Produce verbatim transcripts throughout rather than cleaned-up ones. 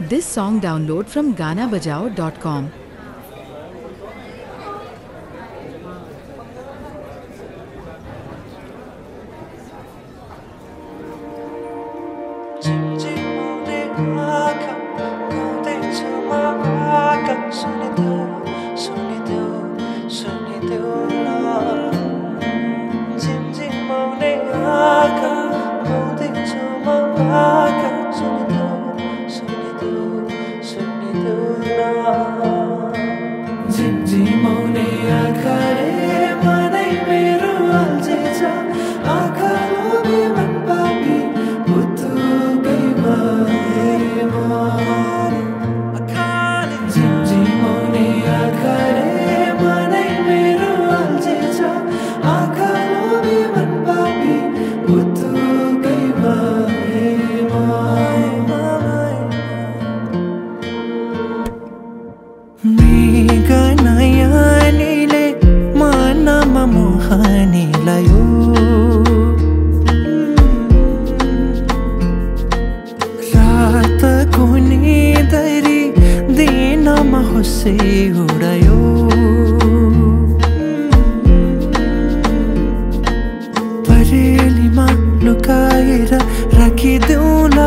This song download from gana bajao dot com. उडायो परेलीमा लुकाएर राखिदेऊला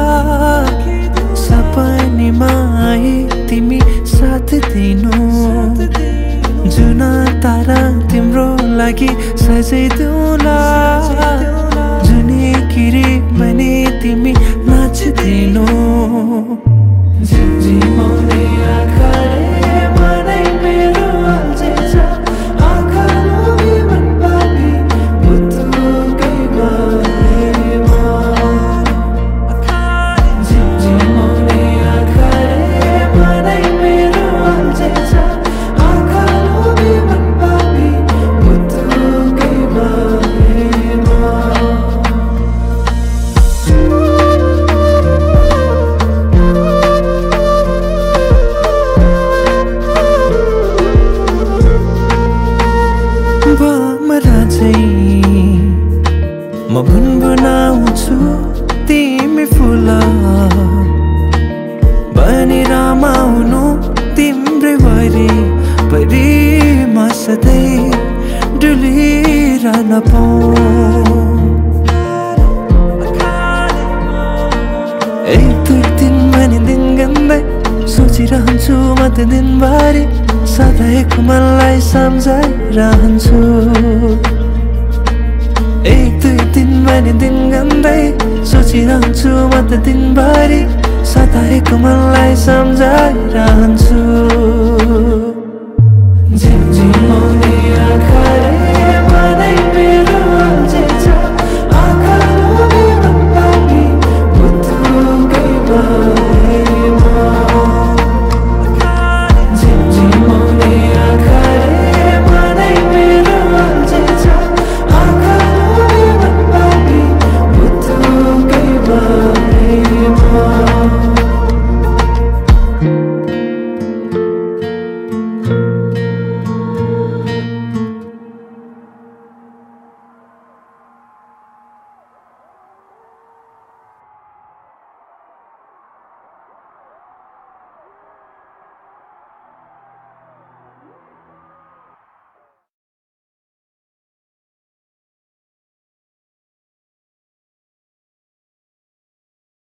सपनीमा आए तिमी साथ दिनु जुन तारा तिम्रो लागि सजाइदेऊला जुनै किरी बने तिमी नाचिदिनु झिमझिमाउने आँखाले मनै मेरो अल्झेछ आँखा लोभी मन पापी पुतुकै भएमा झिमझिमाउने आँखाले मनै मेरो अल्झेछ आँखा लोभी मन पापी पुतुकै भएमा म गुनगुनाउँछु तिमी फुल बनी रमाउनु तिम्रै वरि परिमा सधैँ डुलिरहन पाऊँ एक दुई दिन भने दिन गन्दै सोचिरहन्छु म त दिनभरि सधैँको मनलाई सम्झाइरहन्छु एक दुई दिन भने दिन गन्दै सोचिरहन्छु म त दिनभरि सधैँको मनलाई सम्झाइरहन्छु झिमझिमाउने आँखा